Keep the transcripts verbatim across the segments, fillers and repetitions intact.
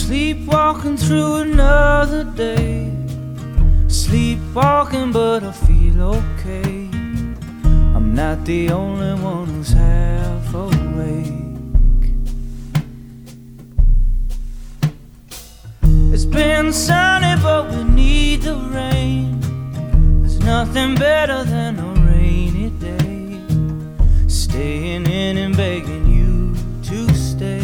Sleepwalking through another day, sleepwalking but I feel okay. I'm not the only one who's half awake. It's been sunny but we need the rain. There's nothing better than a rainy day, staying in and begging you to stay.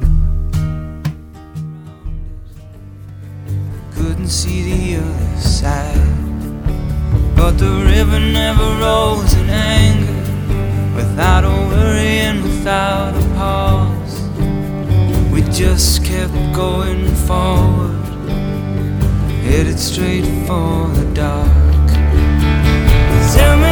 Couldn't see the other side, but the river never rolls in anger, without a worry and without a pause. We just kept going forward, headed straight for the dark. Tell me